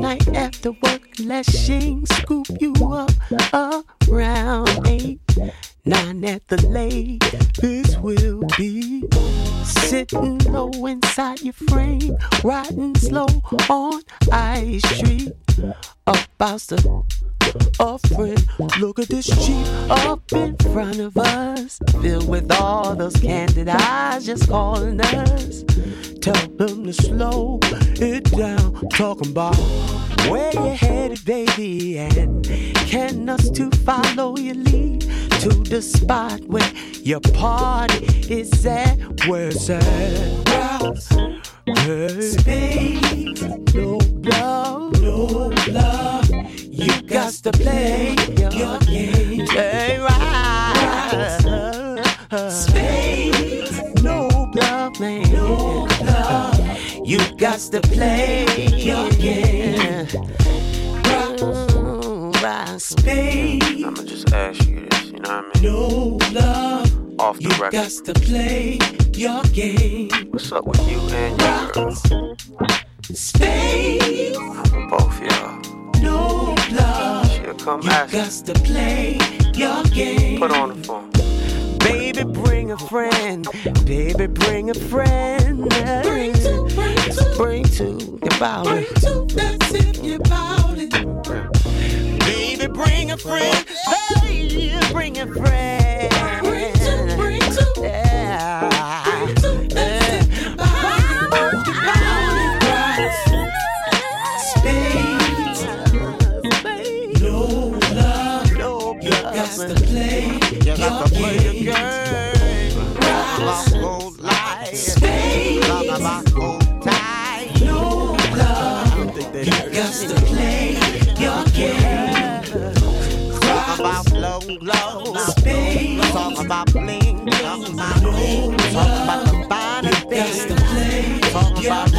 night after work, let Shing scoop you up around 8, 9 at the latest will be sitting low inside your frame, riding slow on I Street. About to a friend, look at this Jeep up in front of us, filled with all those candid eyes just calling us. Tell them to slow it down, talking about where you headed, baby, and can us to follow your lead to the spot where your party is at. Where's that house? Hey. Space, no love, no love. You got to play your game. Hey, right. Space, no love, man. No love. You got to play your game. Right. Space. I'ma just ask you this, you know what I mean? No love. Off the you record. You got to play your game. What's up with you and your girl? Space. Both y'all. No love. She'll come you ask. Got to play your game. Put on the phone. Baby, bring a friend. Baby, bring a friend. Bring two. Bring two. About it. Bring two. That's if you bout it. Baby, bring a friend. Hey, bring a friend. Bring two. Yeah. Bring two. That's if you bout it. Space. No love. No love. You got to play. You got to play your game. Talk about gold light. Talk about gold tie. No love. You got to play your game. Talk about low, low. Talk about bling. Talk about the finer things. Talk about